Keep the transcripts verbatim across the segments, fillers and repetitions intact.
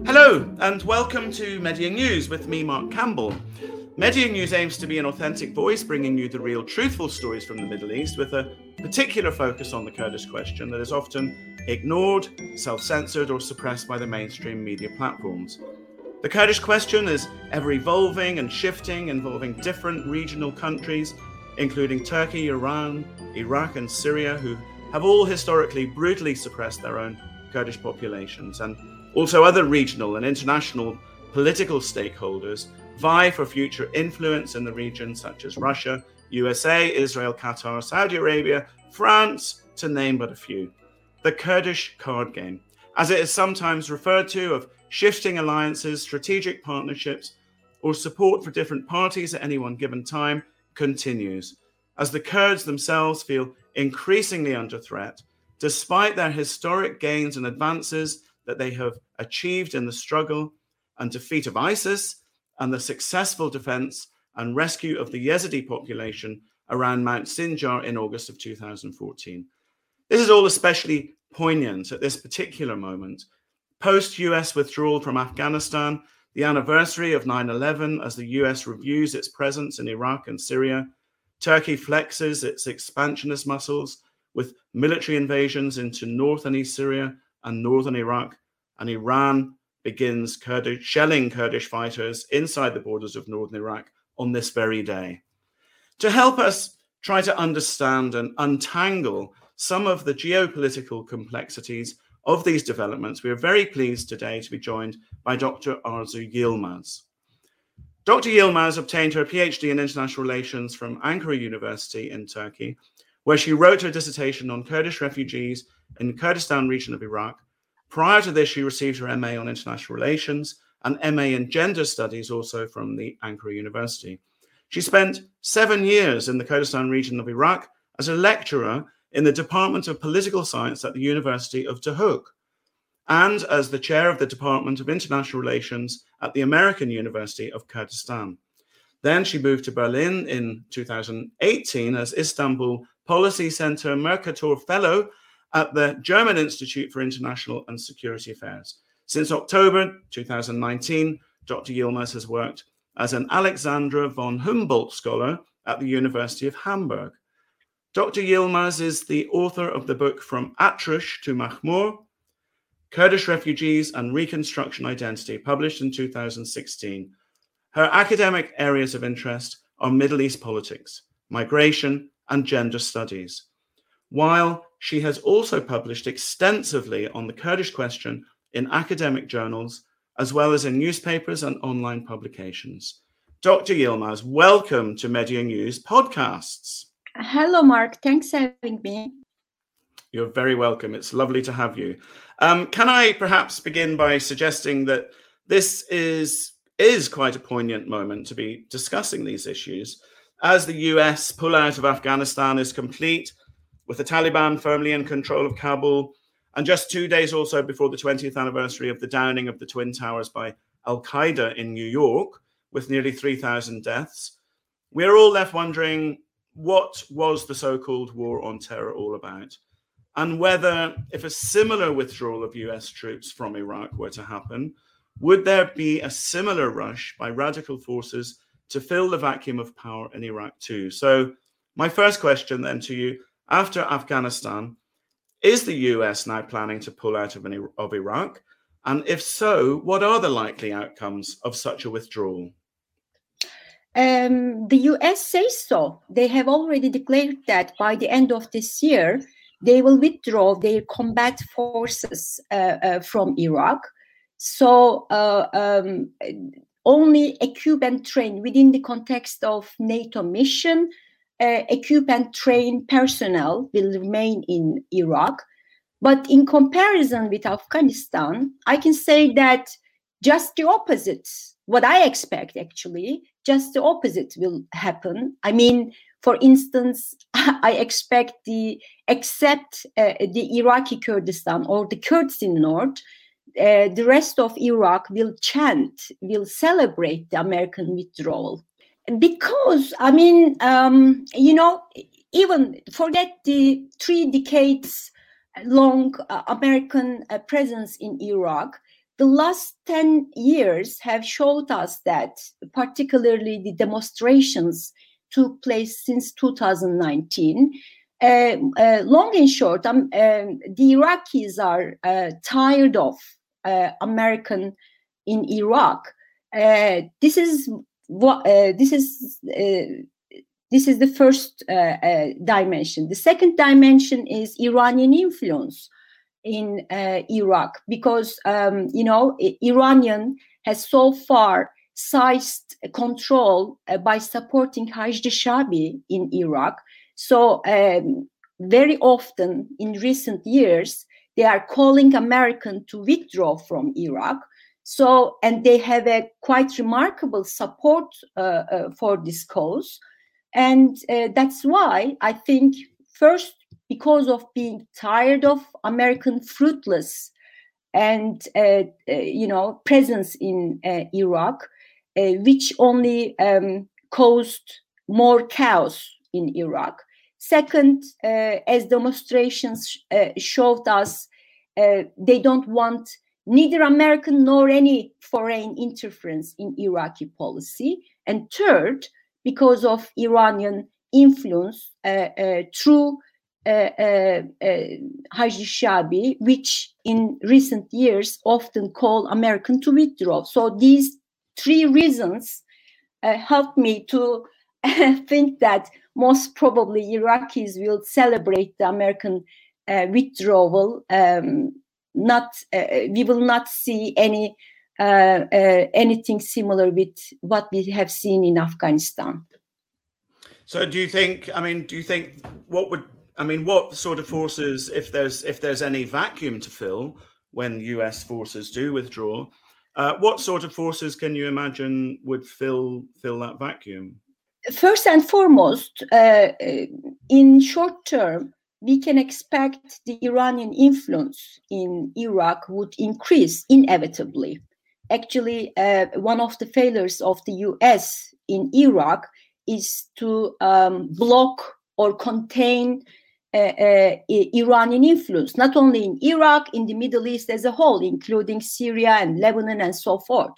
Hello and welcome to Media News with me, Mark Campbell. Media News aims to be an authentic voice, bringing you the real, truthful stories from the Middle East with a particular focus on the Kurdish question that is often ignored, self-censored or suppressed by the mainstream media platforms. The Kurdish question is ever-evolving and shifting, involving different regional countries, including Turkey, Iran, Iraq and Syria, who have all historically brutally suppressed their own Kurdish populations, and also other regional and international political stakeholders vie for future influence in the region, such as Russia, U S A, Israel, Qatar, Saudi Arabia, France, to name but a few. The Kurdish card game, as it is sometimes referred to, of shifting alliances, strategic partnerships, or support for different parties at any one given time, continues, as the Kurds themselves feel increasingly under threat, despite their historic gains and advances that they have achieved in the struggle and defeat of ISIS and the successful defense and rescue of the Yazidi population around Mount Sinjar in August of two thousand fourteen. This is all especially poignant at this particular moment, post-U S withdrawal from Afghanistan, the anniversary of nine eleven as the U S reviews its presence in Iraq and Syria, Turkey flexes its expansionist muscles with military invasions into North and East Syria and northern Iraq, and Iran begins Kurdish, shelling Kurdish fighters inside the borders of northern Iraq on this very day. To help us try to understand and untangle some of the geopolitical complexities of these developments, we are very pleased today to be joined by Doctor Arzu Yilmaz. Doctor Yilmaz obtained her PhD in international relations from Ankara University in Turkey, where she wrote her dissertation on Kurdish refugees in the Kurdistan region of Iraq. Prior to this, she received her M A on international relations and M A in gender studies, also from the Ankara University. She spent seven years in the Kurdistan region of Iraq as a lecturer in the Department of Political Science at the University of Duhok, and as the chair of the Department of International Relations at the American University of Kurdistan. Then she moved to Berlin in two thousand eighteen as Istanbul Policy Center Mercator Fellow at the German Institute for International and Security Affairs. Since October two thousand nineteen, Doctor Yilmaz has worked as an Alexandra von Humboldt Scholar at the University of Hamburg. Doctor Yilmaz is the author of the book From Atrush to Mahmur, Kurdish Refugees and Reconstruction Identity, published in two thousand sixteen. Her academic areas of interest are Middle East politics, migration, and gender studies, while she has also published extensively on the Kurdish question in academic journals, as well as in newspapers and online publications. Doctor Yilmaz, welcome to Media News Podcasts. Hello, Mark. Thanks for having me. You're very welcome. It's lovely to have you. Um, can I perhaps begin by suggesting that this is, is quite a poignant moment to be discussing these issues, as the U S pullout of Afghanistan is complete, with the Taliban firmly in control of Kabul, and just two days or so before the twentieth anniversary of the downing of the Twin Towers by Al-Qaeda in New York, with nearly three thousand deaths, we're all left wondering what was the so-called war on terror all about, and whether, if a similar withdrawal of U S troops from Iraq were to happen, would there be a similar rush by radical forces to fill the vacuum of power in Iraq too? So my first question then to you, after Afghanistan, is the U S now planning to pull out of, an, of Iraq? And if so, what are the likely outcomes of such a withdrawal? Um, the U S says so. They have already declared that by the end of this year, they will withdraw their combat forces uh, uh, from Iraq. So uh, um, only equip and train within the context of NATO mission, uh, equip and train personnel will remain in Iraq. But in comparison with Afghanistan, I can say that just the opposite, what I expect actually, just the opposite will happen. I mean, for instance, I expect the, except uh, the Iraqi Kurdistan or the Kurds in North, uh, the rest of Iraq will chant, will celebrate the American withdrawal. Because, I mean, um, you know, even forget the three decades long uh, American uh, presence in Iraq, the last ten years have showed us that, particularly the demonstrations took place since two thousand nineteen. Uh, uh, long and short, um, um, the Iraqis are uh, tired of uh, American in Iraq. Uh, this is what uh, this is. Uh, this is the first uh, uh, dimension. The second dimension is Iranian influence in uh, Iraq, because um, you know Iranian has so far seized control uh, by supporting Hajj Shabi in Iraq. So um, very often in recent years they are calling American to withdraw from Iraq. So and they have a quite remarkable support uh, uh, for this cause, and uh, that's why I think first, because of being tired of American fruitless and uh, uh, you know presence in uh, Iraq, uh, which only um, caused more chaos in Iraq. Second, uh, as demonstrations uh, showed us, uh, they don't want neither American nor any foreign interference in Iraqi policy. And third, because of Iranian influence uh, uh, through uh, uh, uh, Hajj Shabi, which in recent years often call American to withdraw. So these three reasons uh, helped me to think that most probably Iraqis will celebrate the American uh, withdrawal. Um, not, uh, we will not see any uh, uh, anything similar with what we have seen in Afghanistan. So, do you think? I mean, do you think what would? I mean, what sort of forces, if there's if there's any vacuum to fill when U S forces do withdraw, uh, what sort of forces can you imagine would fill fill that vacuum? First and foremost, uh, in short term, we can expect the Iranian influence in Iraq would increase inevitably. Actually, uh, one of the failures of the U S in Iraq is to um, block or contain uh, uh, Iranian influence, not only in Iraq, in the Middle East as a whole, including Syria and Lebanon and so forth.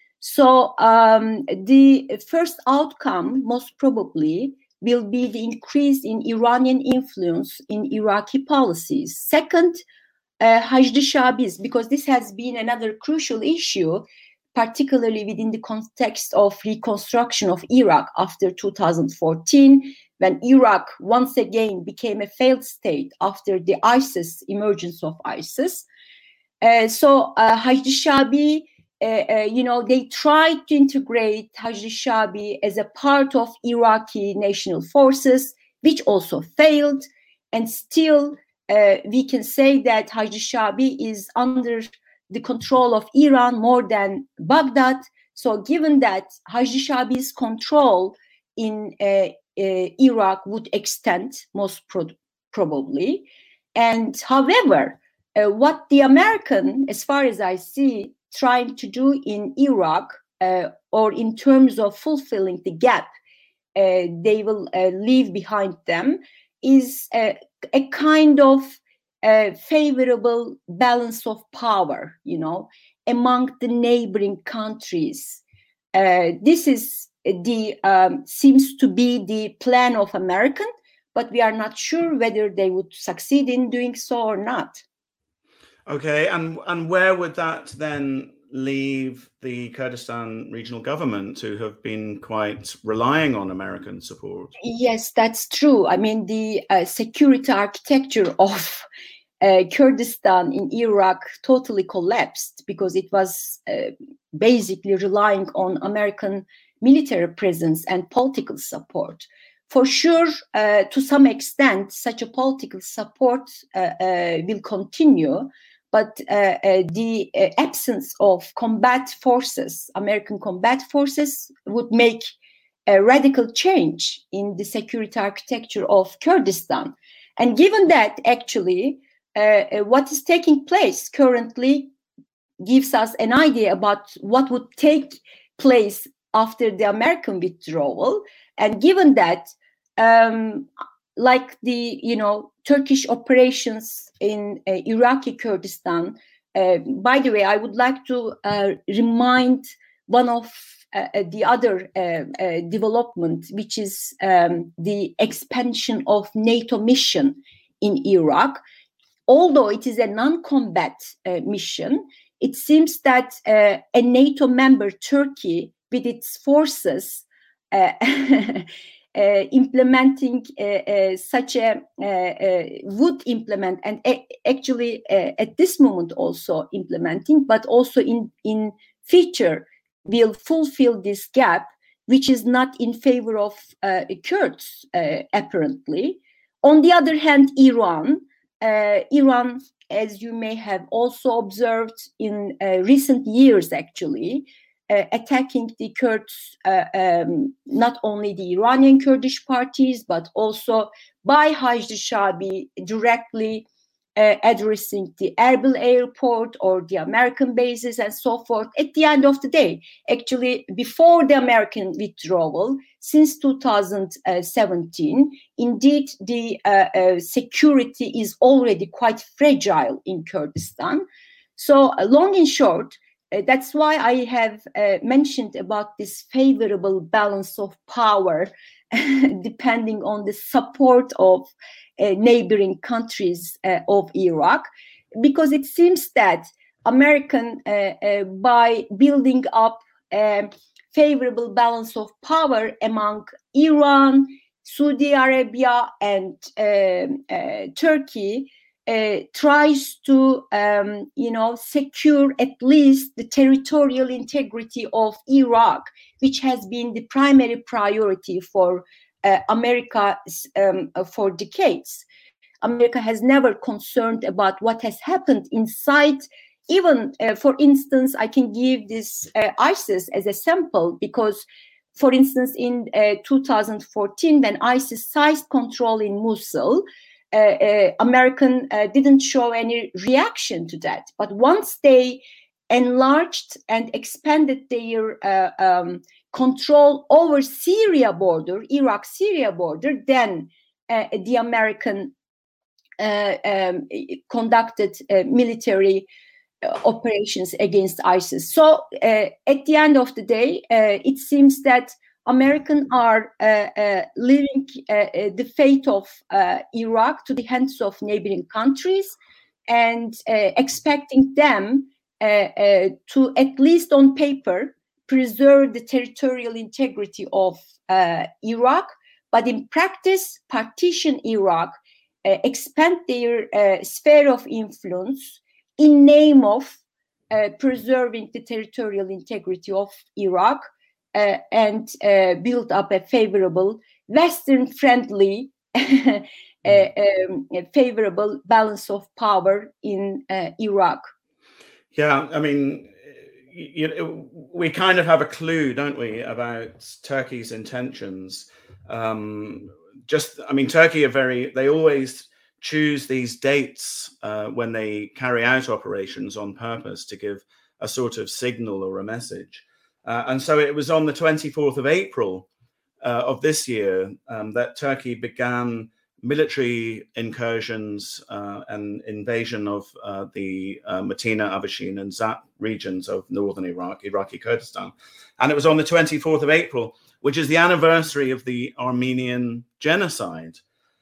So um, the first outcome, most probably, will be the increase in Iranian influence in Iraqi policies. Second, uh, Hajj Shabis, because this has been another crucial issue, particularly within the context of reconstruction of Iraq after two thousand fourteen, when Iraq once again became a failed state after the ISIS, emergence of ISIS. Uh, so uh, Hajj Shabi, Uh, uh, you know, they tried to integrate Hajj Shabi as a part of Iraqi national forces, which also failed. And still, uh, we can say that Hajj Shabi is under the control of Iran more than Baghdad. So given that Hajj Shabi's control in uh, uh, Iraq would extend, most pro- probably. And however, uh, what the American, as far as I see, trying to do in Iraq, uh, or in terms of fulfilling the gap uh, they will uh, leave behind them, is uh, a kind of uh, favorable balance of power, you know, among the neighboring countries. Uh, this is the um, seems to be the plan of American, but we are not sure whether they would succeed in doing so or not. Okay, and and where would that then leave the Kurdistan regional government, who have been quite relying on American support? Yes, that's true. I mean, the uh, security architecture of uh, Kurdistan in Iraq totally collapsed because it was uh, basically relying on American military presence and political support. For sure, uh, to some extent, such a political support uh, uh, will continue. But uh, uh, the uh, absence of combat forces, American combat forces, would make a radical change in the security architecture of Kurdistan. And given that, actually, uh, what is taking place currently gives us an idea about what would take place after the American withdrawal. And given that, um, like the, you know, Turkish operations in uh, Iraqi Kurdistan Uh, by the way, I would like to uh, remind one of uh, the other uh, uh, development, which is um, the expansion of NATO mission in Iraq. Although it is a non-combat uh, mission, it seems that uh, a NATO member, Turkey, with its forces, uh, uh, implementing uh, uh, such a uh, uh, would implement, and a- actually uh, at this moment also implementing, but also in in future will fulfill this gap, which is not in favor of uh, Kurds uh, apparently. On the other hand, Iran. Uh, Iran, as you may have also observed in uh, recent years, actually, uh, attacking the Kurds, uh, um, not only the Iranian Kurdish parties, but also by Hajj Shabi directly uh, addressing the Erbil airport or the American bases and so forth. At the end of the day, actually, before the American withdrawal, since two thousand seventeen, indeed, the uh, uh, security is already quite fragile in Kurdistan. So, uh, long and short, uh, that's why I have uh, mentioned about this favorable balance of power, depending on the support of uh, neighboring countries uh, of Iraq, because it seems that American, uh, uh, by building up a favorable balance of power among Iran, Saudi Arabia, and uh, uh, Turkey, uh, tries to, um, you know, secure at least the territorial integrity of Iraq, which has been the primary priority for uh, America um, for decades. America has never concerned about what has happened inside. Even, uh, for instance, I can give this uh, ISIS as a sample because, for instance, in uh, two thousand fourteen, when ISIS seized control in Mosul, uh, uh, American uh, didn't show any reaction to that. But once they enlarged and expanded their uh, um, control over Syria border, Iraq-Syria border, then uh, the American uh, um, conducted uh, military uh, operations against ISIS. So uh, at the end of the day, uh, it seems that Americans are uh, uh, leaving uh, the fate of uh, Iraq to the hands of neighboring countries and uh, expecting them uh, uh, to, at least on paper, preserve the territorial integrity of uh, Iraq, but in practice, partition Iraq, uh, expand their uh, sphere of influence in name of uh, preserving the territorial integrity of Iraq uh, and uh, build up a favorable, Western-friendly, uh, um, a favorable balance of power in uh, Iraq. Yeah, I mean, you know, we kind of have a clue, don't we, about Turkey's intentions. Um, just, I mean, Turkey are very, they always choose these dates uh, when they carry out operations on purpose to give a sort of signal or a message. Uh, and so it was on the twenty-fourth of April uh, of this year um, that Turkey began military incursions uh, and invasion of uh, the uh, Matina, Aveshin, and Zat regions of northern Iraq, Iraqi Kurdistan. And it was on the twenty-fourth of April, which is the anniversary of the Armenian genocide.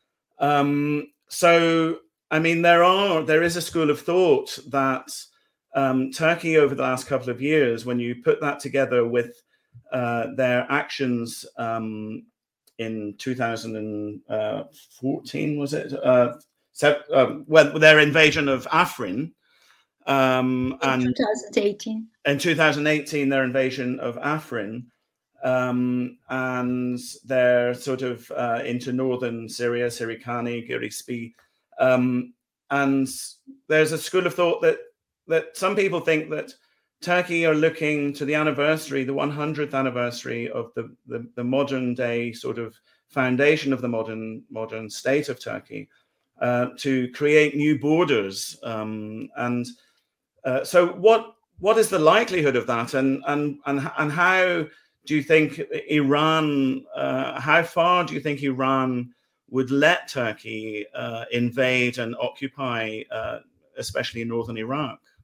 Um, so, I mean, there are there is a school of thought that um, Turkey over the last couple of years, when you put that together with uh, their actions um, in two thousand fourteen, was it? Uh, so, um, well, their invasion of Afrin. Um, and in twenty eighteen. In two thousand eighteen, their invasion of Afrin. Um, and they're sort of uh, into northern Syria, Sirikani, Girispi. Um, and there's a school of thought that that some people think that Turkey are looking to the anniversary, the one hundredth anniversary of the, the, the modern day sort of foundation of the modern modern state of Turkey, uh, to create new borders. Um, and uh, so what what is the likelihood of that? And and and, and how do you think Iran, uh, how far do you think Iran would let Turkey uh, invade and occupy, uh, especially northern Iraq?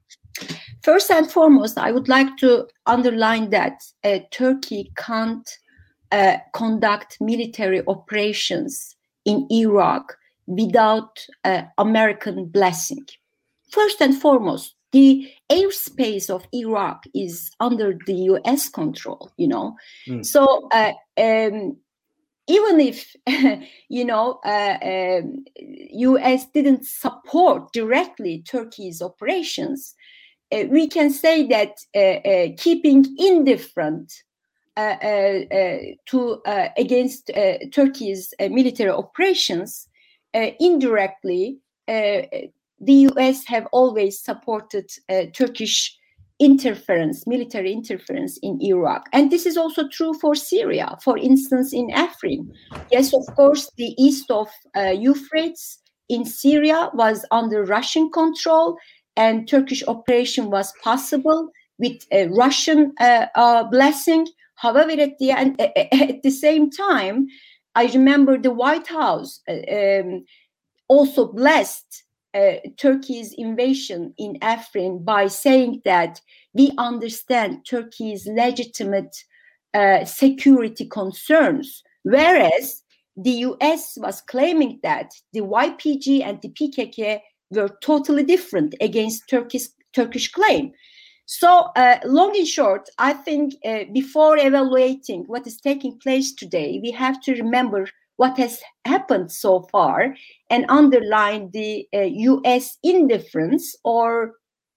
First and foremost, I would like to underline that uh, Turkey can't uh, conduct military operations in Iraq without uh, American blessing. First and foremost, the airspace of Iraq is under the U S control, you know. Mm. So uh, um, even if, you know, uh, um, U S didn't support directly Turkey's operations, uh, we can say that uh, uh, keeping indifferent uh, uh, uh, to uh, against uh, Turkey's uh, military operations, uh, indirectly, uh, the U S have always supported uh, Turkish interference, military interference in Iraq. And this is also true for Syria, for instance, in Afrin. Yes, of course, the east of uh, Euphrates in Syria was under Russian control, and Turkish operation was possible with a Russian uh, uh, blessing. However, at the end, at the same time, I remember the White House uh, um, also blessed uh, Turkey's invasion in Afrin by saying that we understand Turkey's legitimate uh, security concerns, whereas the U S was claiming that the Y P G and the P K K were totally different against Turkish Turkish claim. So, uh, long and short, I think uh, before evaluating what is taking place today, we have to remember what has happened so far and underline the uh, U S indifference or,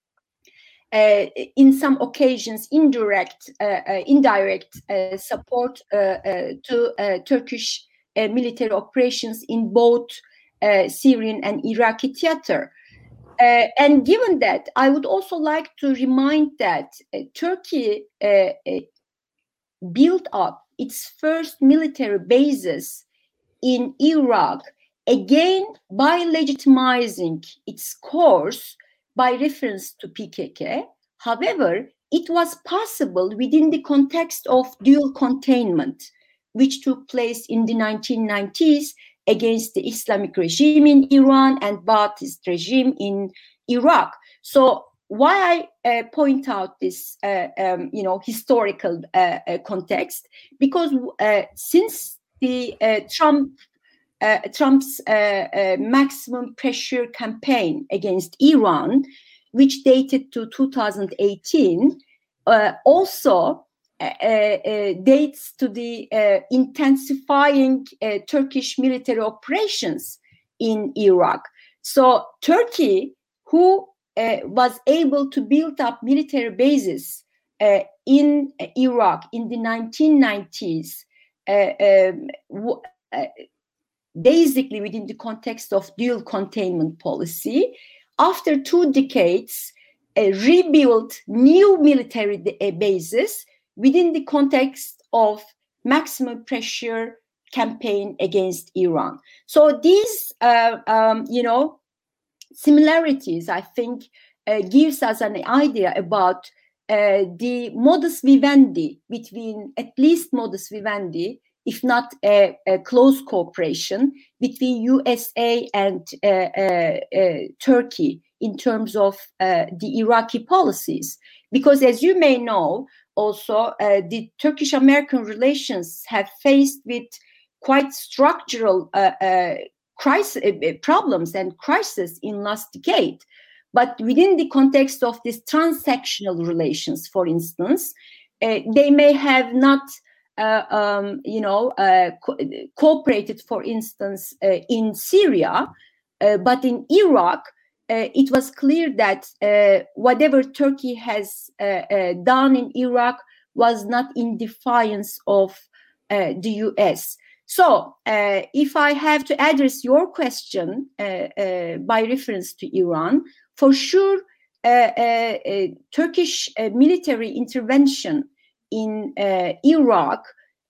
uh, in some occasions, indirect, uh, uh, indirect uh, support uh, uh, to uh, Turkish uh, military operations in both uh, Syrian and Iraqi theater. Uh, and given that, I would also like to remind that uh, Turkey uh, uh, built up its first military bases in Iraq, again by legitimizing its course by reference to P K K. However, it was possible within the context of dual containment, which took place in the nineteen nineties against the Islamic regime in Iran and Ba'athist regime in Iraq. So why I uh, point out this, uh, um, you know, historical uh, uh, context, because uh, since the uh, Trump, uh, Trump's uh, uh, maximum pressure campaign against Iran, which dated to two thousand eighteen, uh, also Uh, uh, dates to the uh, intensifying uh, Turkish military operations in Iraq. So Turkey, who uh, was able to build up military bases uh, in Iraq in the nineteen nineties, uh, um, uh, basically within the context of dual containment policy, after two decades, uh, rebuilt new military bases within the context of maximum pressure campaign against Iran. So these, uh, um, you know, similarities, I think, uh, gives us an idea about uh, the modus vivendi between, at least modus vivendi, if not a, a close cooperation between U S A and uh, uh, uh, Turkey in terms of uh, the Iraqi policies. Because as you may know, also, uh, the Turkish-American relations have faced with quite structural uh, uh, crisis, uh, problems and crises in last decade. But within the context of these transactional relations, for instance, uh, they may have not, uh, um, you know, uh, co cooperated, for instance, uh, in Syria, uh, but in Iraq, Uh, it was clear that uh, whatever Turkey has uh, uh, done in Iraq was not in defiance of uh, the U S. So uh, if I have to address your question uh, uh, by reference to Iran, for sure, uh, uh, uh, Turkish uh, military intervention in uh, Iraq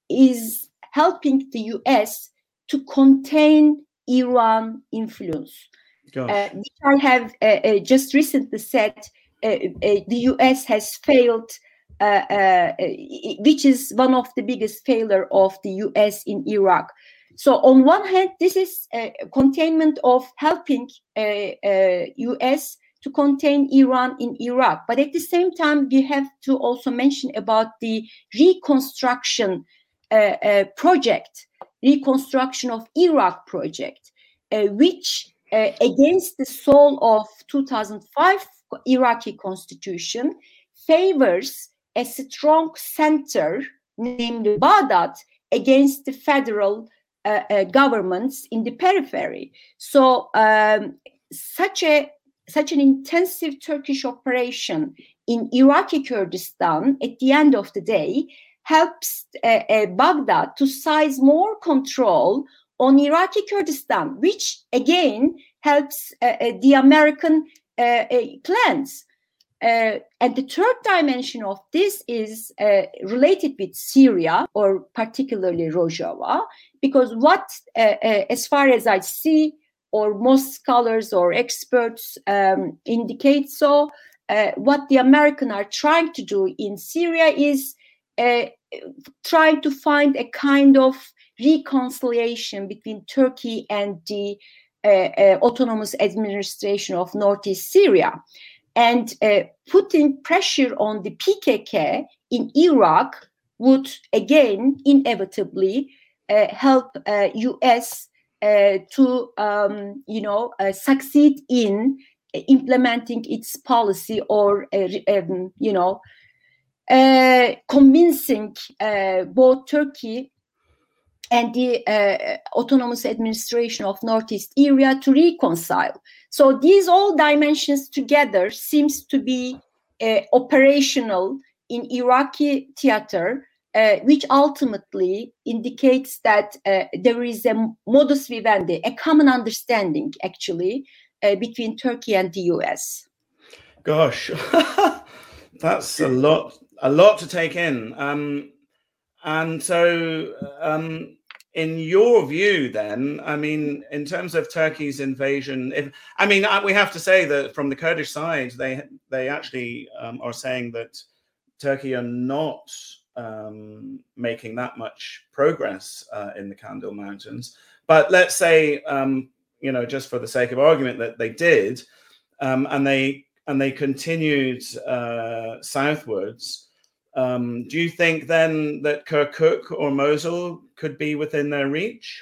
is helping the U S to contain Iran influence. Uh, which I have uh, uh, just recently said, uh, uh, the U S has failed, uh, uh, which is one of the biggest failure of the U S in Iraq. So on one hand, this is a containment of helping uh, uh, U S to contain Iran in Iraq. But at the same time, we have to also mention about the reconstruction uh, uh, project, reconstruction of Iraq project, uh, which uh, against the soul of two thousand five Iraqi constitution favors a strong center, namely Baghdad, against the federal uh, uh, governments in the periphery. So um, such a such an intensive Turkish operation in Iraqi Kurdistan at the end of the day helps uh, uh, Baghdad to seize more control on Iraqi Kurdistan, which again helps uh, uh, the American uh, uh, plans. Uh, and the third dimension of this is uh, related with Syria, or particularly Rojava, because what, uh, uh, as far as I see, or most scholars or experts um, indicate so, uh, what the Americans are trying to do in Syria is uh, trying to find a kind of reconciliation between Turkey and the uh, uh, autonomous administration of Northeast Syria. And uh, putting pressure on the P K K in Iraq would again inevitably uh, help uh, U S uh, to um, you know uh, succeed in implementing its policy, or uh, um, you know uh, convincing uh, both Turkey and the uh, autonomous administration of Northeast area to reconcile. So these all dimensions together seems to be uh, operational in Iraqi theater, uh, which ultimately indicates that uh, there is a modus vivendi, a common understanding actually uh, between Turkey and the U S. Gosh, that's a lot, a lot to take in. Um, and so, um, in your view, then, I mean, in terms of Turkey's invasion, if I mean, we have to say that from the Kurdish side, they they actually um, are saying that Turkey are not um, making that much progress uh, in the Kandil Mountains. But let's say, um, you know, just for the sake of argument, that they did, um, and they and they continued uh, southwards. Um, do you think then that Kirkuk or Mosul could be within their reach?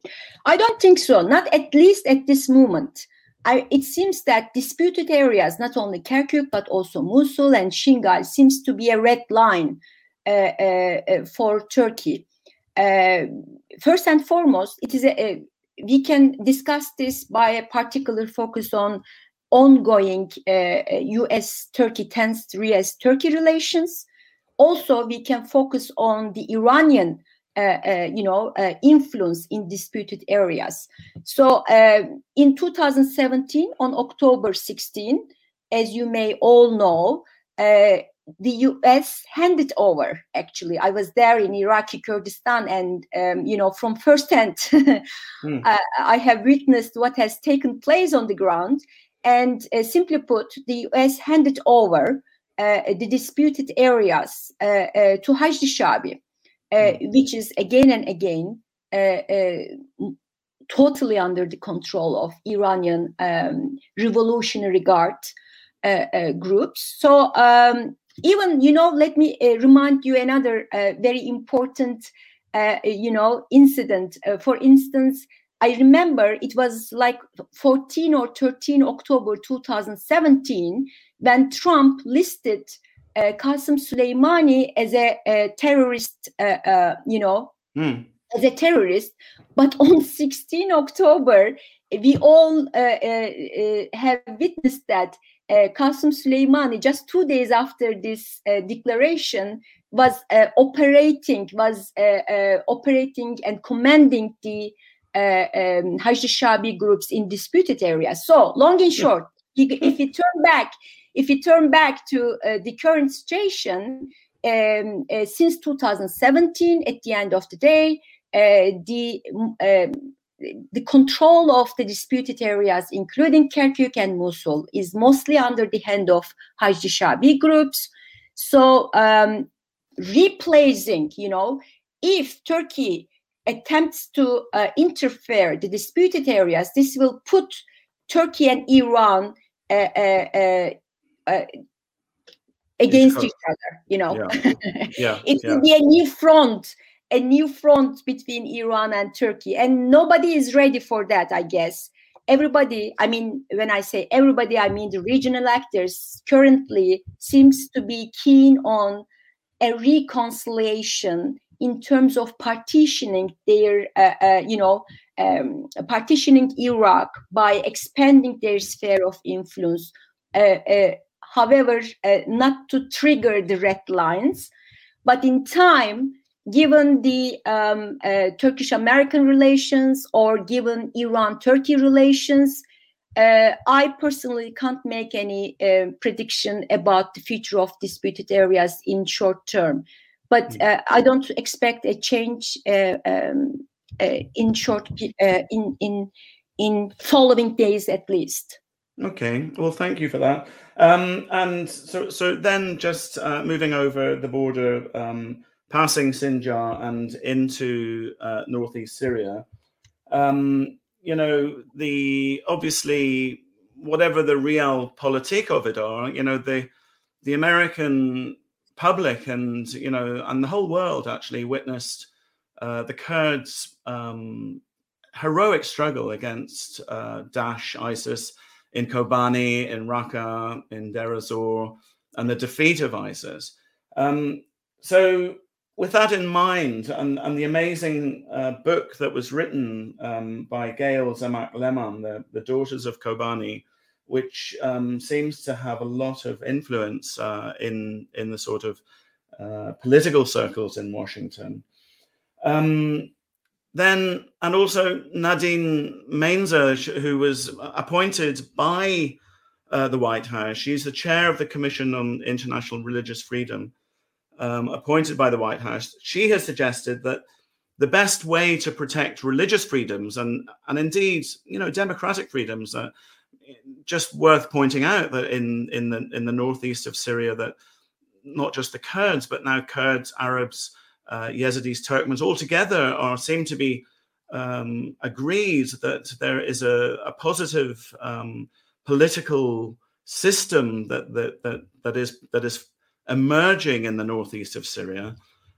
I don't think so, not at least at this moment. I, it seems that disputed areas, not only Kirkuk, but also Mosul and Shingal, seems to be a red line uh, uh, for Turkey. Uh, first and foremost, it is a, a, we can discuss this by a particular focus on ongoing uh, U S Turkey tense U S Turkey relations. Also, we can focus on the Iranian, uh, uh, you know, uh, influence in disputed areas. So, uh, in two thousand seventeen, on October sixteenth, as you may all know, uh, the U S handed over. Actually, I was there in Iraqi Kurdistan, and um, you know, from first hand, mm. uh, I have witnessed what has taken place on the ground. And uh, simply put, the U S handed over Uh, the disputed areas uh, uh, to Hajdi Shabi, uh, mm. which is again and again uh, uh, totally under the control of Iranian um, Revolutionary Guard uh, uh, groups. So um, even, you know, let me uh, remind you another uh, very important, uh, you know, incident. Uh, for instance, I remember it was like fourteen or thirteen October two thousand seventeen, when Trump listed uh, Qasem Soleimani as a, a terrorist, uh, uh, you know, mm. as a terrorist. But on sixteenth October, we all uh, uh, uh, have witnessed that uh, Qasem Soleimani, just two days after this uh, declaration, was uh, operating, was uh, uh, operating and commanding the uh, um, Hajdi Shabi groups in disputed areas. So, long and short, yeah. if you turn back, if you turn back to uh, the current situation, um, uh, since two thousand seventeen, at the end of the day, uh, the um, the control of the disputed areas, including Kirkuk and Mosul, is mostly under the hand of Hajdi Shabi groups. So, um, replacing, you know, if Turkey attempts to uh, interfere the disputed areas, this will put Turkey and Iran uh, uh, uh, uh, against each other, you know. Yeah. Yeah. It yeah. will be a new front, a new front between Iran and Turkey, and nobody is ready for that, I guess. Everybody, I mean, when I say everybody, I mean the regional actors currently seems to be keen on a reconciliation in terms of partitioning their, uh, uh, you know, um, partitioning Iraq by expanding their sphere of influence. Uh, uh, however, uh, not to trigger the red lines, but in time, given the um, uh, Turkish-American relations or given Iran-Turkey relations, uh, I personally can't make any uh, prediction about the future of disputed areas in short term. But uh, I don't expect a change uh, um, uh, in short uh, in in in following days at least. Okay, well, thank you for that. Um, and so, so then, just uh, moving over the border, um, passing Sinjar and into uh, northeast Syria. Um, you know, the obviously whatever the realpolitik of it are, you know, the the American public and you know and the whole world actually witnessed uh, the Kurds' um, heroic struggle against uh, Daesh, ISIS, in Kobani, in Raqqa, in Deir ez-Zor, and the defeat of ISIS. Um, so with that in mind, and, and the amazing uh, book that was written um, by Gail Zemak Lehman, the, the Daughters of Kobani, which um, seems to have a lot of influence uh, in, in the sort of uh, political circles in Washington. Um, Then, and also Nadine Mainzer, who was appointed by uh, the White House. She's the chair of the Commission on International Religious Freedom, um, appointed by the White House. She has suggested that the best way to protect religious freedoms and, and indeed, you know, democratic freedoms, uh, just worth pointing out that in, in, the, in the northeast of Syria, that not just the Kurds, but now Kurds, Arabs, Uh, Yazidis, Turkmens, all together are seem to be um, agreed that there is a, a positive um, political system that that that that is that is emerging in the northeast of Syria,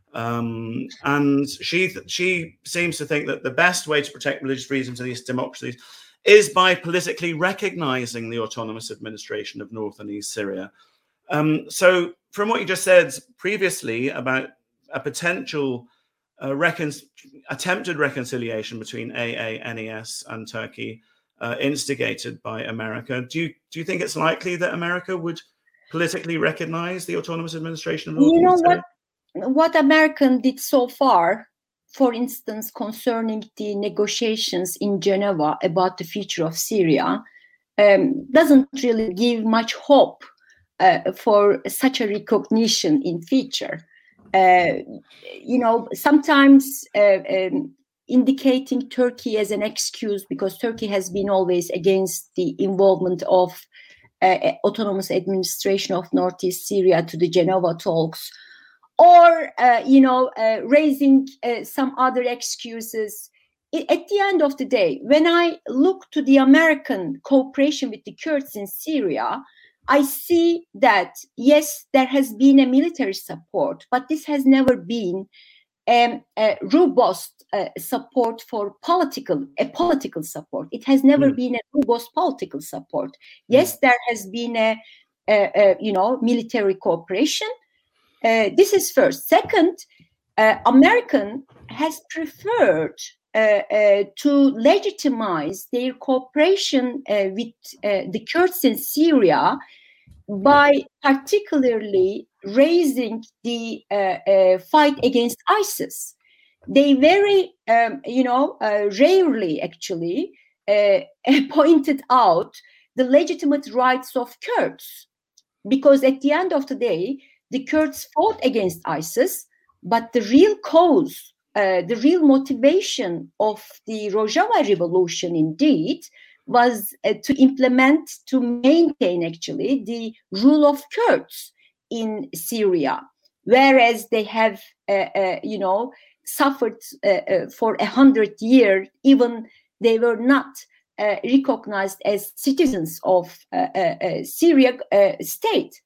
um, and she she seems to think that the best way to protect religious freedoms in these democracies is by politically recognizing the autonomous administration of North and East Syria. Um, so, from what you just said previously about a potential uh, recon attempted reconciliation between A A, N E S, and Turkey, uh, instigated by America, do you do you think it's likely that America would politically recognize the autonomous administration of North You know East what? Syria? What American did so far, for instance, concerning the negotiations in Geneva about the future of Syria, um, doesn't really give much hope uh, for such a recognition in future. Uh, you know, sometimes uh, um, indicating Turkey as an excuse because Turkey has been always against the involvement of uh, autonomous administration of Northeast Syria to the Geneva talks, or, uh, you know, uh, raising uh, some other excuses. At the end of the day, when I look to the American cooperation with the Kurds in Syria, I see that, yes, there has been a military support, but this has never been um, a robust uh, support for political, a political support. It has never mm. been a robust political support. Yes, mm. there has been a, a, a, you know, military cooperation. Uh, this is first. Second, uh, American has preferred uh, uh, to legitimize their cooperation uh, with uh, the Kurds in Syria by particularly raising the uh, uh, fight against ISIS. They very, um, you know, uh, rarely actually uh, pointed out the legitimate rights of Kurds, because at the end of the day, the Kurds fought against ISIS, but the real cause, uh, the real motivation of the Rojava revolution, indeed, was uh, to implement, to maintain actually the rule of Kurds in Syria, whereas they have, uh, uh, you know, suffered uh, uh, for a hundred years, even they were not uh, recognized as citizens of uh, uh, uh, Syria uh, state.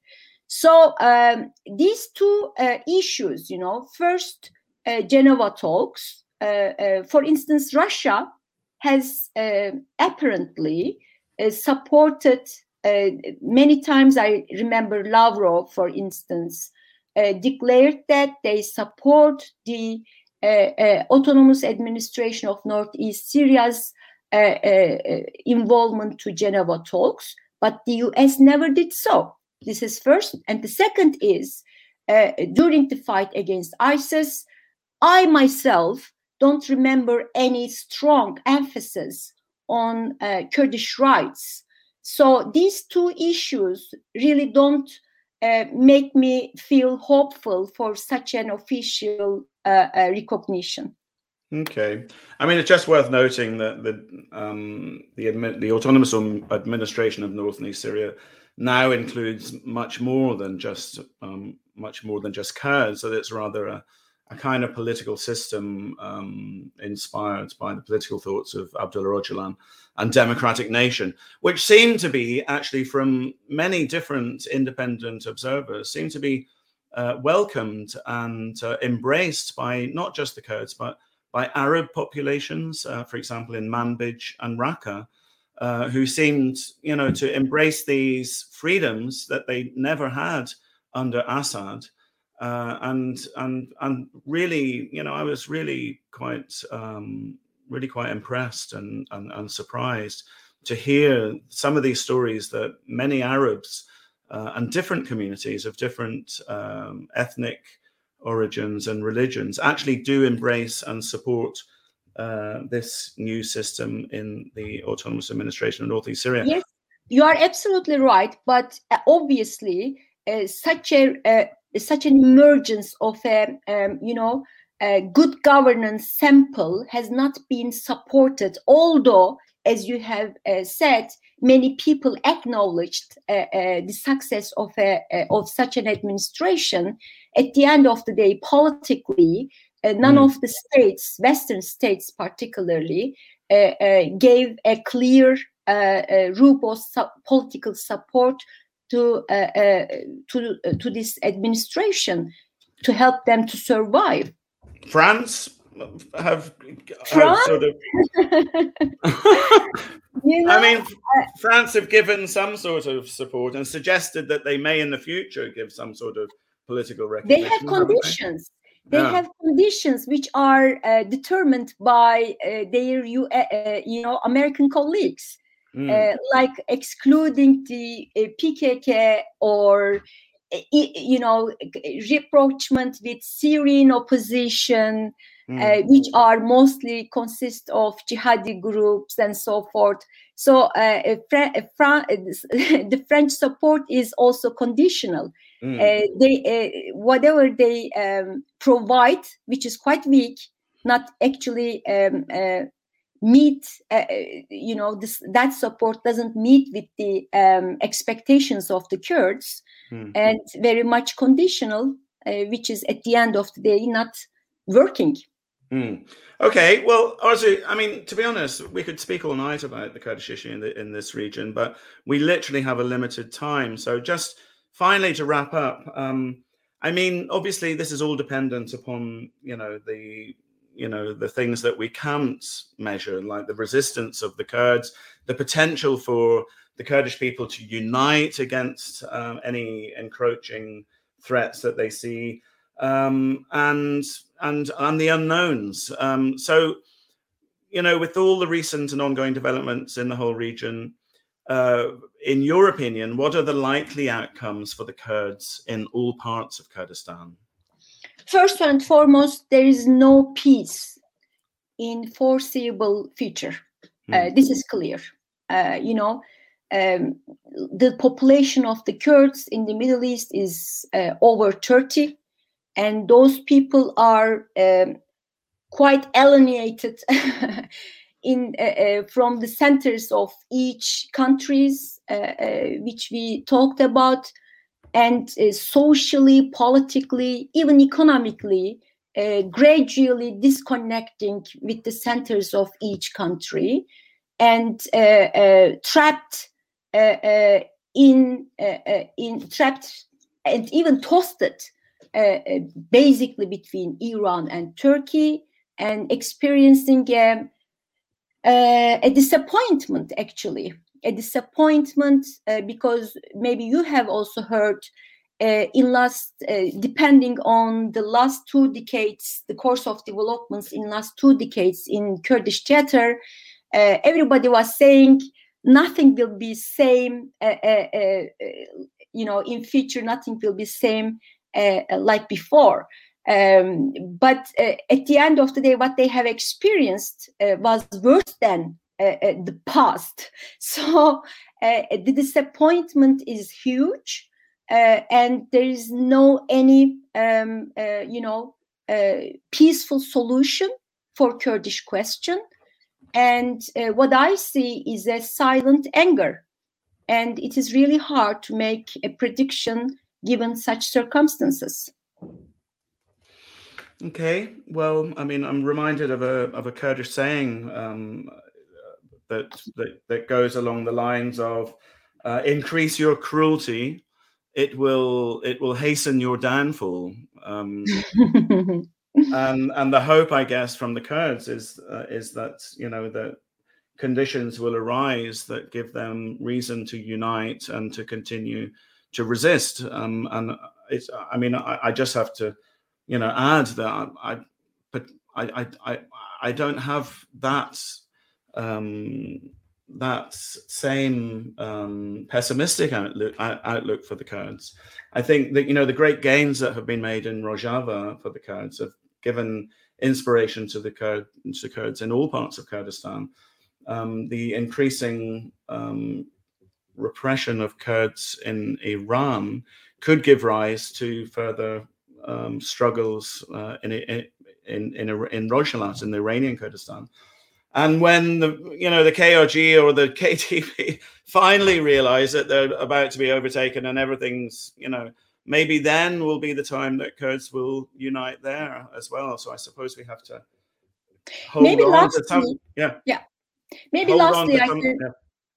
So um, these two uh, issues, you know, first uh, Geneva talks, uh, uh, for instance, Russia has uh, apparently uh, supported uh, many times. I remember Lavrov, for instance, uh, declared that they support the uh, uh, autonomous administration of Northeast Syria's uh, uh, involvement to Geneva talks, but the U S never did so. This is first. And the second is, uh, during the fight against ISIS, I myself don't remember any strong emphasis on uh, Kurdish rights. So these two issues really don't uh, make me feel hopeful for such an official uh, uh, recognition. Okay, I mean, it's just worth noting that the um, the the autonomous administration of North and East Syria now includes much more than just um, much more than just Kurds. So it's rather a, a kind of political system um, inspired by the political thoughts of Abdullah Öcalan and Democratic Nation, which seem to be actually, from many different independent observers, seem to be uh, welcomed and uh, embraced by not just the Kurds, but by Arab populations, uh, for example, in Manbij and Raqqa, uh, who seemed, you know, to embrace these freedoms that they never had under Assad. Uh, and and and really, you know, I was really quite um, really quite impressed and, and and surprised to hear some of these stories that many Arabs uh, and different communities of different um, ethnic origins and religions actually do embrace and support uh, this new system in the autonomous administration of Northeast Syria. Yes, you are absolutely right. But uh, obviously, uh, such a uh, such an emergence of a um, you know a good governance sample has not been supported. Although, as you have uh, said, many people acknowledged uh, uh, the success of a uh, of such an administration. At the end of the day, politically, uh, none mm. of the states, Western states particularly, uh, uh, gave a clear, uh, uh, robust su- political support to uh, uh, to uh, to this administration to help them to survive. France have, France? have sort of. You know, I mean, uh, France have given some sort of support and suggested that they may in the future give some sort of political recognition. They have conditions. They, they yeah. have conditions which are uh, determined by uh, their, uh, you know, American colleagues, mm. uh, like excluding the uh, P K K or, uh, you know, rapprochement with Syrian opposition, mm. uh, which are mostly consist of jihadi groups and so forth. So uh, Fra- Fra- the French support is also conditional. Mm. Uh, they uh, whatever they um, provide, which is quite weak, not actually um, uh, meet. Uh, you know, this that support doesn't meet with the um, expectations of the Kurds, mm. and very much conditional, uh, which is at the end of the day not working. Mm. Okay, well, Arzu, I mean, to be honest, we could speak all night about the Kurdish issue in, the, in this region, but we literally have a limited time. So just finally to wrap up, um, I mean, obviously this is all dependent upon, you know, the, you know, the things that we can't measure, like the resistance of the Kurds, the potential for the Kurdish people to unite against um, any encroaching threats that they see, um, and and and the unknowns. Um, so, you know, with all the recent and ongoing developments in the whole region, uh, in your opinion, what are the likely outcomes for the Kurds in all parts of Kurdistan? First and foremost, there is no peace in foreseeable future. Hmm. Uh, this is clear. Uh, you know, um, the population of the Kurds in the Middle East is uh, over thirty. And those people are um, quite alienated in uh, uh, from the centers of each countries, uh, uh, which we talked about, and uh, socially, politically, even economically, uh, gradually disconnecting with the centers of each country. and uh, uh, trapped uh, uh, in uh, uh, in trapped and even toasted uh, uh, basically between Iran and Turkey, and experiencing a, uh, a disappointment, actually a disappointment uh, because maybe you have also heard uh, in last uh, depending on the last two decades, the course of developments in last two decades in Kurdish theater, uh, everybody was saying nothing will be same uh, uh, uh, you know in future, nothing will be same uh, like before. Um, but uh, at the end of the day, what they have experienced uh, was worse than uh, uh, the past. So uh, the disappointment is huge, uh, and there is no any um, uh, you know uh, peaceful solution for Kurdish question. And uh, what I see is a silent anger, and it is really hard to make a prediction given such circumstances. Okay, well, I mean, I'm reminded of a of a Kurdish saying um, that, that that goes along the lines of uh, "increase your cruelty, it will it will hasten your downfall." Um, and and the hope, I guess, from the Kurds is uh, is that you know that conditions will arise that give them reason to unite and to continue to resist. Um, and it's, I mean, I, I just have to. You know, add that I, but I, I, I don't have that um, that same um, pessimistic outlook outlook for the Kurds. I think that you know the great gains that have been made in Rojava for the Kurds have given inspiration to the Kurd to Kurds in all parts of Kurdistan. Um, the increasing um, repression of Kurds in Iran could give rise to further Um, struggles uh, in in in in, in Rojava, in the Iranian Kurdistan, and when the you know the K R G or the K T P finally realize that they're about to be overtaken and everything's you know maybe then will be the time that Kurds will unite there as well. So I suppose we have to hold maybe on lastly, to some, yeah yeah maybe hold lastly I some, can, yeah.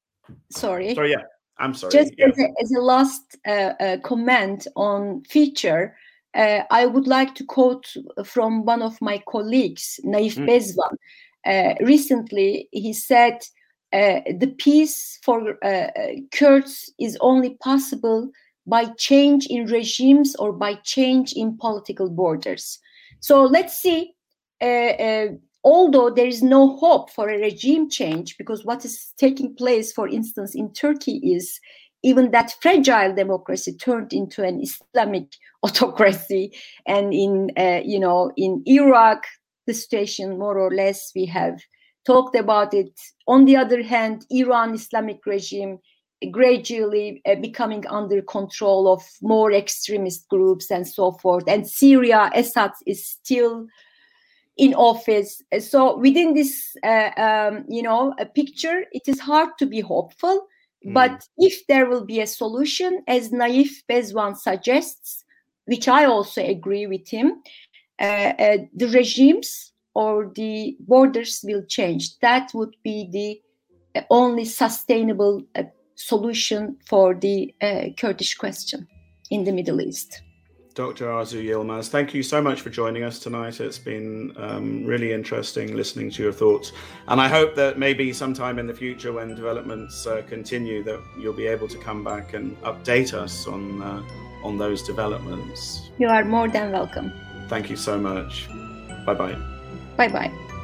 sorry sorry yeah I'm sorry just yeah. as, a, as a last uh, uh, comment on feature. Uh, I would like to quote from one of my colleagues, Naif mm. Bezvan. Uh, recently, he said, uh, the peace for uh, Kurds is only possible by change in regimes or by change in political borders. So let's see, uh, uh, although there is no hope for a regime change, because what is taking place, for instance, in Turkey is even that fragile democracy turned into an Islamic autocracy, and in uh, you know in Iraq the situation more or less we have talked about it. On the other hand, Iran Islamic regime gradually uh, becoming under control of more extremist groups and so forth, and Syria, Assad is still in office. So within this uh, um, you know a picture, it is hard to be hopeful. But if there will be a solution, as Naif Bezvan suggests, which I also agree with him, uh, uh, the regimes or the borders will change. That would be the only sustainable uh, solution for the uh, Kurdish question in the Middle East. Doctor Arzu Yilmaz, thank you so much for joining us tonight. It's been um, really interesting listening to your thoughts. And I hope that maybe sometime in the future when developments uh, continue that you'll be able to come back and update us on, uh, on those developments. You are more than welcome. Thank you so much. Bye-bye. Bye-bye.